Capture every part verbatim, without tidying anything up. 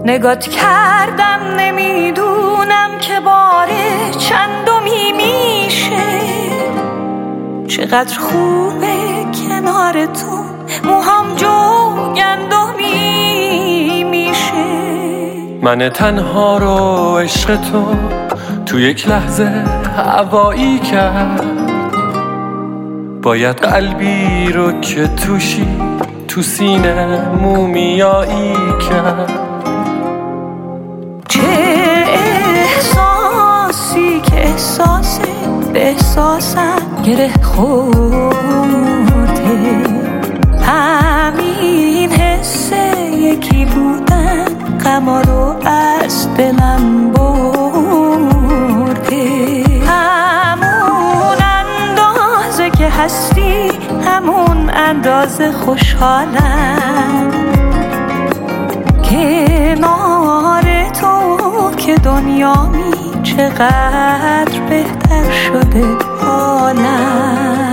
نگات کردم نمیدونم که بار چندمی میشه. چقدر خوبه کنار تو موهام جوگندمی میشه. من تنها رو عشق تو تو یک لحظه هوایی کرد. باید قلبی رو که توشی تو سینه مومیایی کرد. چه احساسی که احساس به احساسم گره خورده. همین حس یکی بودن غما رو از دلم برده. همون اندازه که هستی همون اندازه خوشحالم. کنار تو که دنیامی چقدر بهتر شده حالم.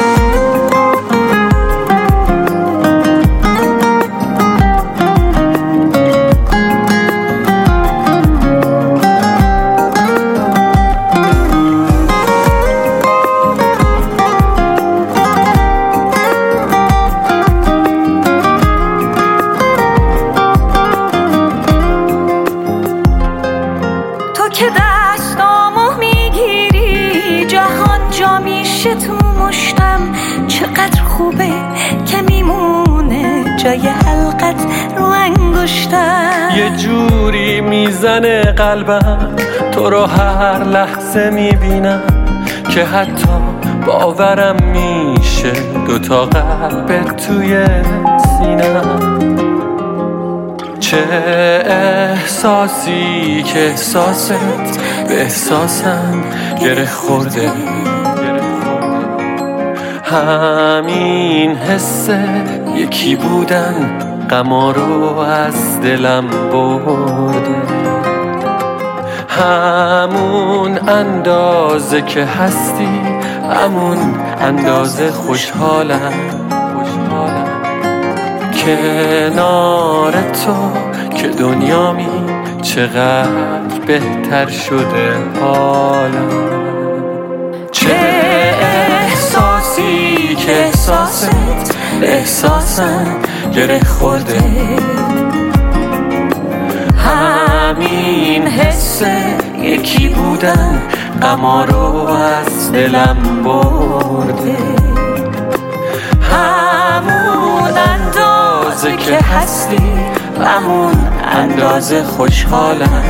که دستامو میگیری جهان جا میشه تو مشتم. چقدر خوبه که میمونه جای حلقت رو انگشتم. یه جوری میزنه قلبم تو رو هر لحظه میبینم که حتی باورم میشه دوتا قلب توی سینم. چه احساسی که احساست به احساسم گره خورده. همین حسه یکی بودن غما رو از دلم برده. همون اندازه که هستی همون اندازه خوشحالم. کنار تو که دنیامی چقدر بهتر شده حالم. چه احساسی که احساست احساسم گره خورده. همین حسه یکی بودن غما رو از دلم برده. همون اندازه که هستی همون اندازه خوشحالم.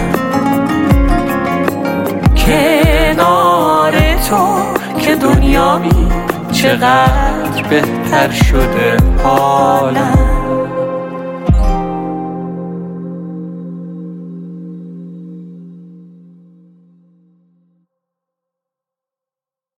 کنار تو که دنیامی چقدر بهتر شده حالم.